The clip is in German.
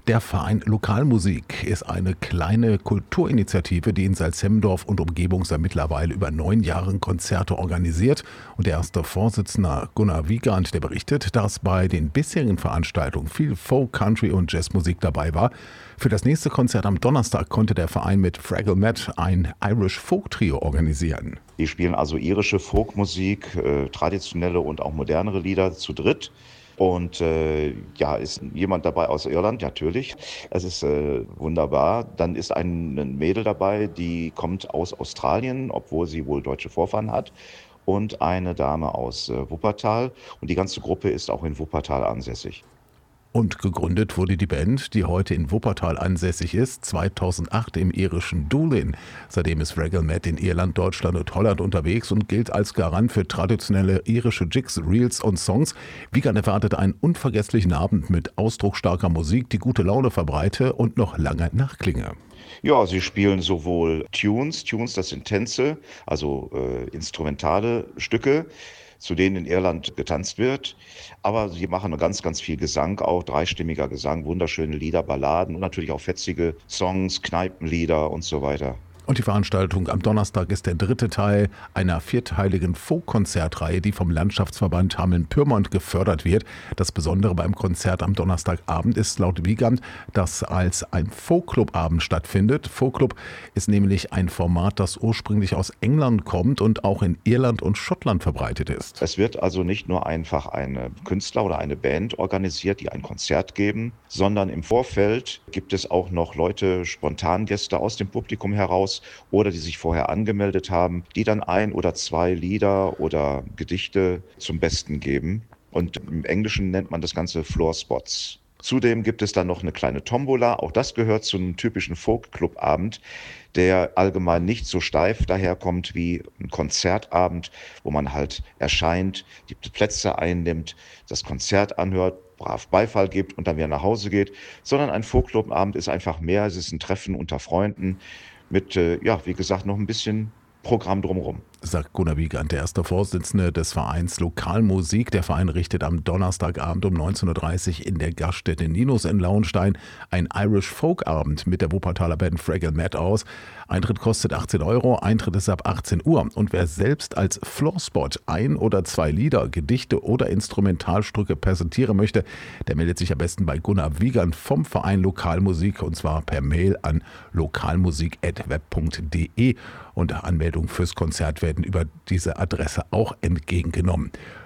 Der Verein Lokalmusik ist eine kleine Kulturinitiative, die in Salzhemmendorf und Umgebung seit mittlerweile über 9 Jahren Konzerte organisiert. Und der erste Vorsitzende Gunnar Wiegand, der berichtet, dass bei den bisherigen Veranstaltungen viel Folk, Country und Jazzmusik dabei war. Für das nächste Konzert am Donnerstag konnte der Verein mit Fraggle Matt ein Irish Folk Trio organisieren. Die spielen also irische Folkmusik, traditionelle und auch modernere Lieder zu dritt. Und ist jemand dabei aus Irland, natürlich. Es ist wunderbar. Dann ist ein Mädel dabei, die kommt aus Australien, obwohl sie wohl deutsche Vorfahren hat. Und eine Dame aus Wuppertal. Und die ganze Gruppe ist auch in Wuppertal ansässig. Und gegründet wurde die Band, die heute in Wuppertal ansässig ist, 2008 im irischen Doolin. Seitdem ist Fraggle Matt in Irland, Deutschland und Holland unterwegs und gilt als Garant für traditionelle irische Jigs, Reels und Songs. Wiegand erwartet einen unvergesslichen Abend mit ausdrucksstarker Musik, die gute Laune verbreite und noch lange nachklinge. Ja, sie spielen sowohl Tunes, das sind Tänze, also instrumentale Stücke, zu denen in Irland getanzt wird. Aber sie machen ganz, ganz viel Gesang, auch dreistimmiger Gesang, wunderschöne Lieder, Balladen und natürlich auch fetzige Songs, Kneipenlieder und so weiter. Und die Veranstaltung am Donnerstag ist der dritte Teil einer 4-teiligen Folk-Konzertreihe, die vom Landschaftsverband Hameln-Pyrmont gefördert wird. Das Besondere beim Konzert am Donnerstagabend ist laut Wiegand, dass als ein Folkclub-Abend stattfindet. Folkclub ist nämlich ein Format, das ursprünglich aus England kommt und auch in Irland und Schottland verbreitet ist. Es wird also nicht nur einfach eine Künstler oder eine Band organisiert, die ein Konzert geben, sondern im Vorfeld gibt es auch noch Leute, Spontangäste aus dem Publikum heraus, oder die sich vorher angemeldet haben, die dann 1 oder 2 Lieder oder Gedichte zum Besten geben. Und im Englischen nennt man das Ganze Floor Spots. Zudem gibt es dann noch eine kleine Tombola. Auch das gehört zu einem typischen Folk-Club-Abend, der allgemein nicht so steif daherkommt wie ein Konzertabend, wo man halt erscheint, die Plätze einnimmt, das Konzert anhört, brav Beifall gibt und dann wieder nach Hause geht. Sondern ein Folk-Club-Abend ist einfach mehr. Es ist ein Treffen unter Freunden mit, wie gesagt, noch ein bisschen Programm drumherum. Sagt Gunnar Wiegand, der erste Vorsitzende des Vereins Lokalmusik. Der Verein richtet am Donnerstagabend um 19.30 Uhr in der Gaststätte Ninos in Lauenstein ein Irish Folk Abend mit der Wuppertaler Band Fraggle Matt aus. Eintritt kostet 18 €, Eintritt ist ab 18 Uhr. Und wer selbst als Floorspot 1 oder 2 Lieder, Gedichte oder Instrumentalstücke präsentieren möchte, der meldet sich am besten bei Gunnar Wiegand vom Verein Lokalmusik und zwar per Mail an lokalmusik@web.de. Und Anmeldungen fürs Konzert werden über diese Adresse auch entgegengenommen.